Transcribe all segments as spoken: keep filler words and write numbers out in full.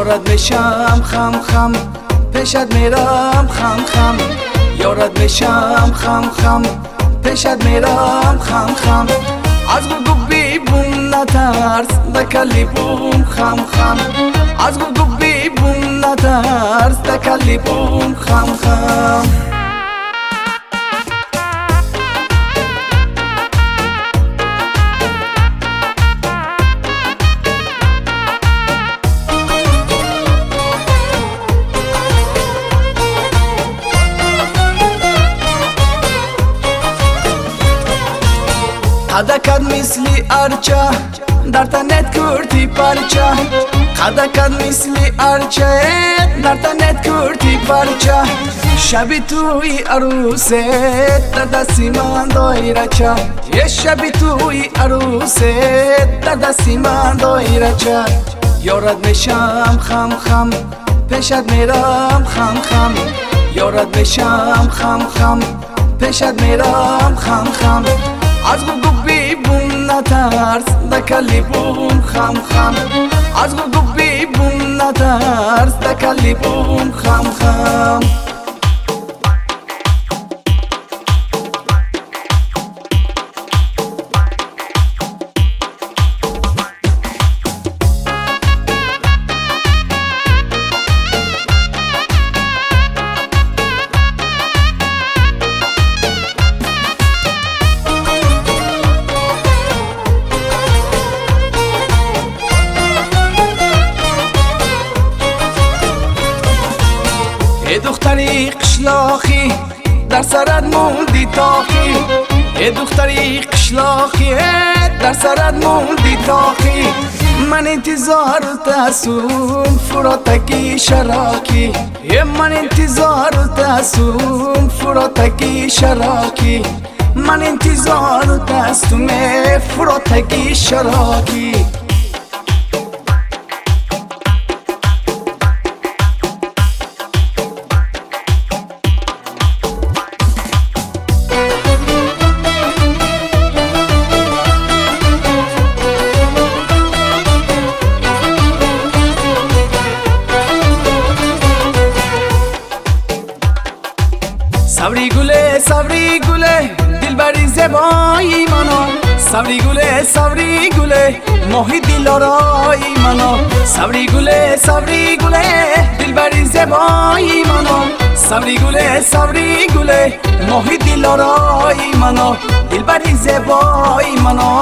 یارت میشم خم خم پیشت میرم خم خم یارت میشم خم خم پیشت میرم خم خم از گو بی بوم نترس دکلی بوم خم خم از گو بی بوم نترس دکلی بوم خم خم قدکت مثلی ارچه در تنت کرتی پرچه قدکت مثلی ارچه در تنت کرتی پرچه شبی توی عروست در دستی من دایره چه یه شبی توی عروست در دستی من دایره چه یارت میشم خم خم پیشت میرم خم خم یارت میشم خم خم پیشت میرم خم خم از گو بی بوم نترس دکلی بوم خم خم از گو بی بوم نترس دکلی بوم خم خم ای دختری قشلاخی در سرت موندی تاخی ای دختری قشلاخی در سرت موندی تاخی من انتظار تاسوم فراتکی شراکی من انتظار تاسوم فراتکی شراکی من انتظار تاسوم فراتکی شراکی صبری گله صبری گله دلبری زبایی منو صبری گله صبری گله ماهی دلارای منو صبری گله صبری گله دلبری زبایی منو صبری گله صبری گله ماهی دلارای منو دلبری زبایی منو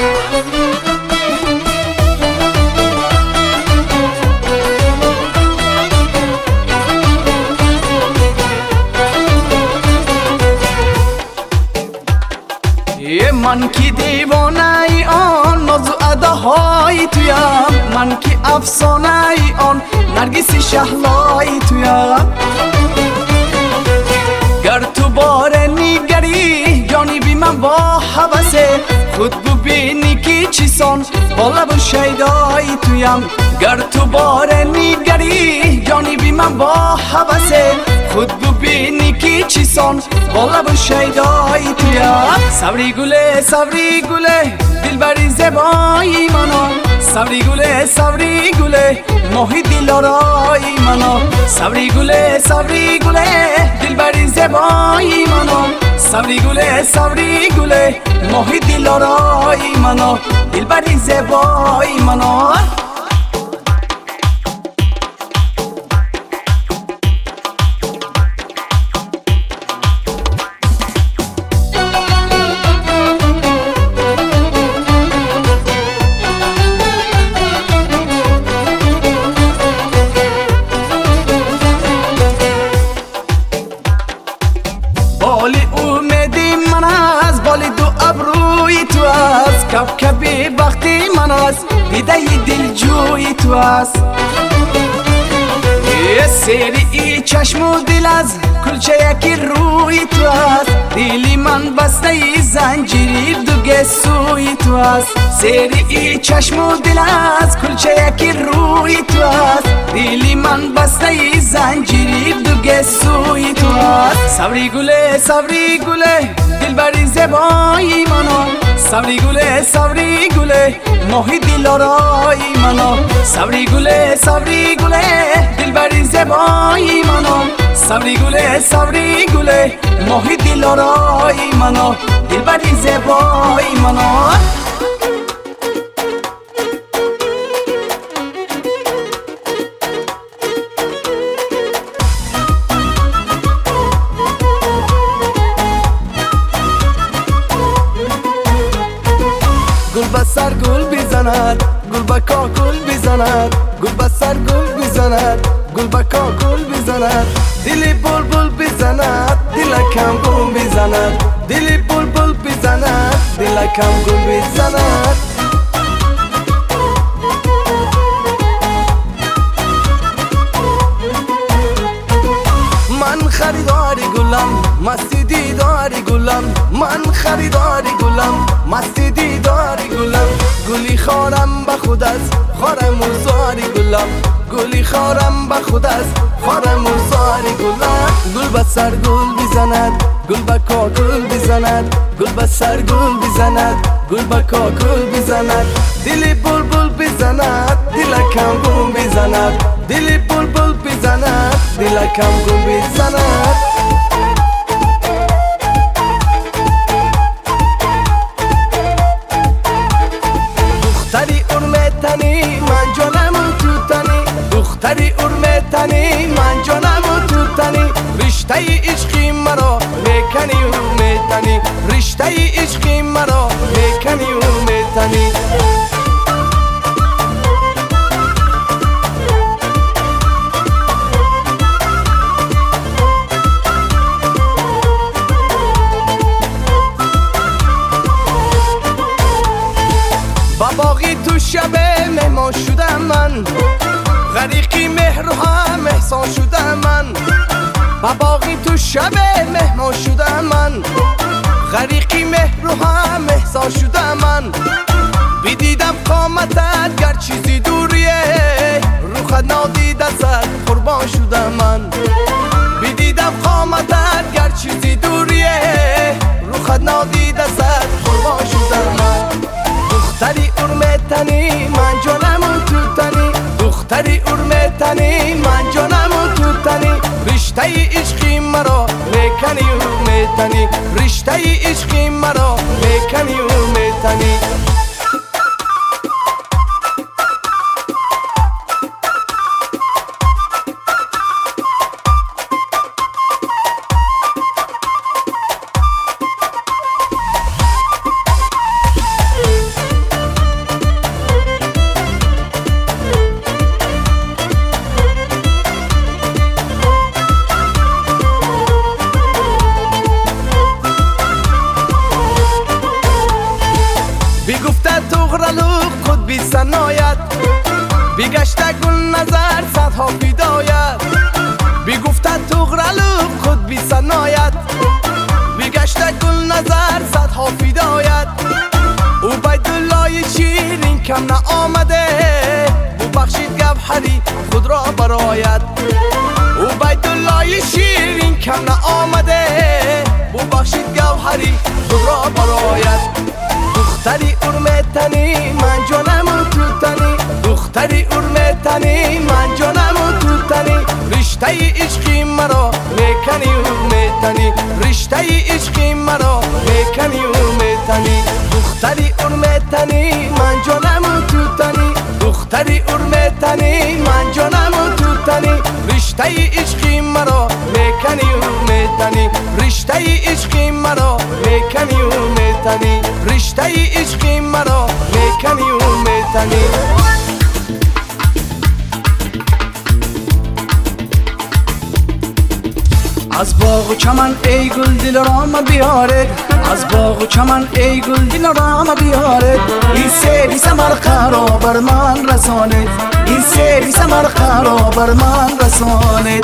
من کی دیوانه ای آن ناز و اداهای تویم من کی افسانه ای آن نرگس شهلای تویم گر تو بار نیگری جانی بی من با حوثه خود ببینی که چیسان با لب و شیدای تویم گر تو بار نیگری جانی بی من با حوثه خود ببینی که چیسان با لب و شیدای تویم صبری گله صبری گله دلبری زبایی منو صبری گله صبری گله ماهی دلارای منو صبری گله صبری گله دلبری زبایی منو صبری گله صبری گله ماهی دلارای منو دلبری زبایی منو بالی اومدی من از بالی دو ابروی تو از کب کبی وقتی من از دیده دل جوی تو از سری ای چشم و دل از کلچه یکی روی تو از دیلی من بسته ای زنجیری دوگه سوی تو از سری ای چشم و دل از کلچه یکی روی تو از دیلی من بسته ای زنجیری دوگه سوی تو از صبری گله صبری گله دلبری زبایی منو سبری گله سبری گله ماهی دلارای منو سبری گله سبری گله دلبری زبای منو سبری گله سبری گله ماهی دلارای منو دلبری زبای منو گل بسر گل بزند گل بکا گل بزند گل بسر گل بزند گل بکا گل بزند دل بلبل بزند دلکم گل بزند دل بلبل بزند دلکم گل بزند من خریداری گلم مستی دیداری گلم من خریداری گلم مستی دیداری گلم گلی خارم به خود است خارم و زاری گلم گلی خارم به خود است خارم و زاری گلم گل به سر گل بزند گل به کا گل بزند گل به سر گل بزند گل به کا گل بزند دل بلبل بزند دلکم گل بزند دل بلبل بزند دلکم گل بزند دختری ارمه تنی من جانم تو تنی دختری ارمه تنی من جانم تو تنی رشته عشقی مرا میکنی و میتنی رشته عشقی مرا میکنی و میتنی با باقی تو شب مهمان شدم من غریقی مهر و هم احسان شدم من با باقی تو شب مهمان شدم من غریقی مهر و هم احسان شدم من بدیدم قامتت گر چیزی دوریه روخت نادیده زد قربان شدم من بدیدم قامتت گر چیزی دوریه روخت نادیده زد قربان شدم من دختری ارمه تنی من جانم تو تنی دختری ارمه تنی من جانم تو تنی رشته عشقی مرا میکنی و میتنی رشته عشقی مرا میکنی و میتنی بگفته تغرلو خود بی سنایت بگشته گل نظر صدها فدایت بگفته تغرلو خود بی سنایت بگشته گل نظر صدها فدایت او بیدالله شیرین کم نآمده او بخشید گوهری خود را برایت او بیدالله شیرین کم نآمده او بخشید گوهری خود را برایت دختری ارمه تنی من جانم تو تنی دختری ارمه تنی من جانم تو تنی رشته عشقی مرا میکنی و میتنی رشته عشقی مرا میکنی و میتنی دختری ارمه تنی من جانم تو تنی دختری ارمه تنی من جانم تو تنی رشته عشقی مرا میکنی و میتنی رشته عشقی مرا میکنی و میتنی رشته عشقی مرا میکنی و میتنی از باغ و چمن ای گل دل رام بیاره از باغ و چمن ای گل دل رام بیاره این سری سمرقه را بر من رسانید این سری سمرقه را بر من رسانید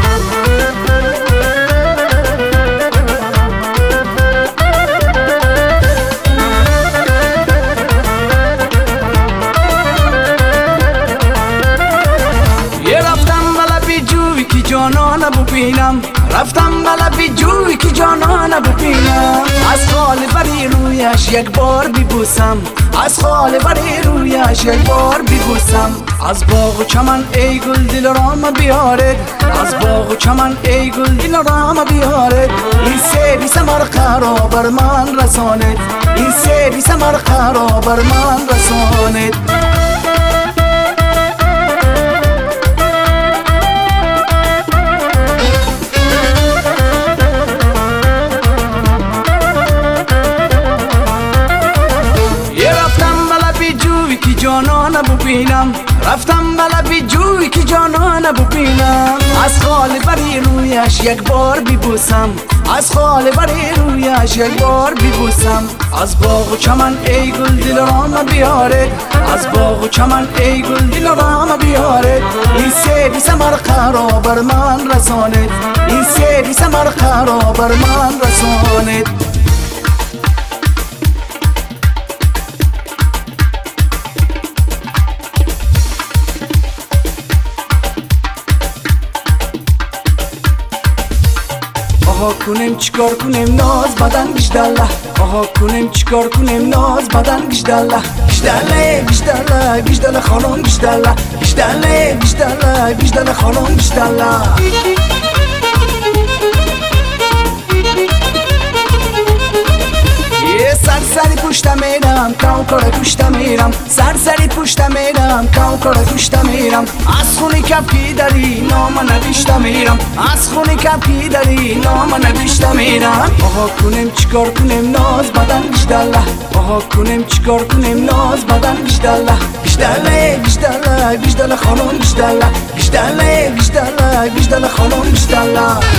جانان ببینم رفتم بلبی جوی که جانان ببینم از حال بری رویش یک بار بیبوسم، از خاله بری رویش یک بار بیبوسم. از باغ و چمن ای گل دل رام بیارد، از باغ و چمن ای گل دل رام بیارد. این سیری سمرقه را بر من رساند، این سیری سمرقه را بر من رساند. جانان ببینم، رفتم بلبی جوی که جانان ببینم. از خاله بری رویش یک بار بیبوسم، از خاله بری رویش یک بار بیبوسم. از باغ و چمن ای گل دل رام بیارد، از باغ و چمن ای گل دل رام بیارد. این سیری سمرقه را بر من رساند، این سیری سمرقه را بر من رساند. آها کنیم چیکار کنیم ناز بدن گشدله، آها کنیم چیکار کنیم ناز بدن گشدله. گشدله گشدله گشدله خانم گشدله، گشدله گشدله گشدله خانم گشدله. سرسری پشت میرم کاوکار پشت میرم، سرسری پشت میرم کاوکار پشت میرم. از خونی کپی داری نام نوشته میرم، از خونی کپی داری نام نوشته میرم. آها کنیم چیکار کنیم ناز بدن گشدله، آها کنیم چیکار کنیم ناز بدن گشدله. گشدله گشدله گشدله خانم گشدله، گشدله گشدله گشدله خانم گشدله.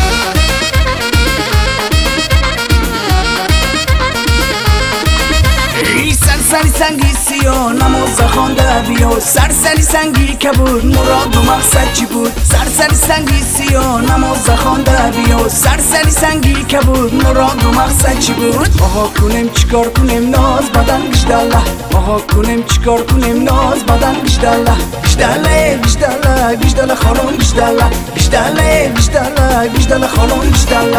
سرسری سنگی سیاه نماز خانده بیا، سرسری سنگی کبود مراد و مقصد چی بود. سرسری سنگی سیاه نماز خانده بیا، سرسری سنگی کبود مراد و مقصد چی بود. آها کنیم چیکار کنیم ناز بدن گشدله، آها کنیم چیکار کنیم ناز بدن گشدله. گشدله گشدله گشدله خانم گشدله، گشدله گشدله گشدله خانم گشدله.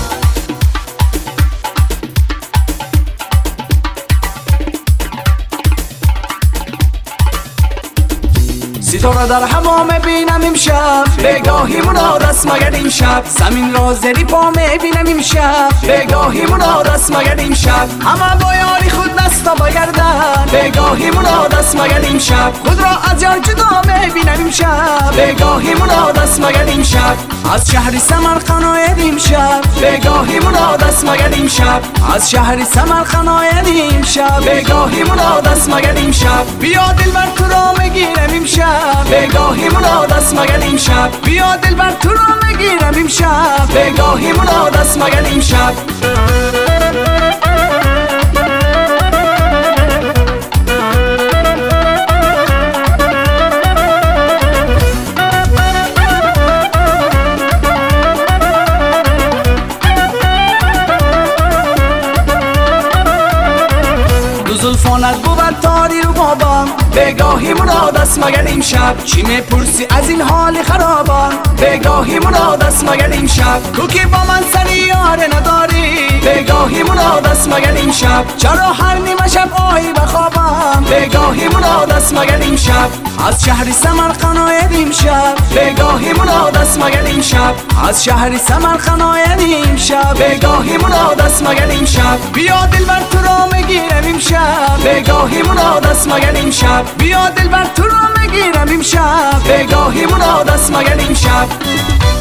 ستاره در هوا میبینم امشب، بگاهی مراد است مگر این شب. زمین را زیر پا میبینم امشب، بگاهی مراد است مگر این شب. همه با یاری خود دستا بگردن، بگاهی مراد است مگر این شب. خود را از یار جدا میبینم امشب، بگاهی مراد است مگر این شب. از شهر سمرقند آید امشب، بگاهی مراد است مگر این شب. از شهر سمرقند آید امشب، بگاهی مراد است مگر این شب. بیا دلبر تو را میگیرم امشب، بگاهی مراد است مگر این شب. بیا دلبر تو را میگیرم امشب، بگاهی مراد است مگر این شب. زلفانت بود تاری رو بابم، بگاهی مراد است مگر این شب. چی میپرسی از این حال خرابم، بگاهی مراد است مگر این شب. تو که با من سری یاره نداری، بگاهی مراد است مگر این شب. چرا هر نیمه شب آیی بخوابم، بگاهی مراد است مگر این شب. از شهر سمرقند آید امشب، بگاهی مراد است مگر این شب. از شهر سمرقند آید امشب، بگاهی مراد است مگر این شب. بیا دلبر تو را میگیرم امشب، بگاهی مراد است مگر این شب. بیا دلبر تو را میگیرم امشب، بگاهی مراد است مگر این شب.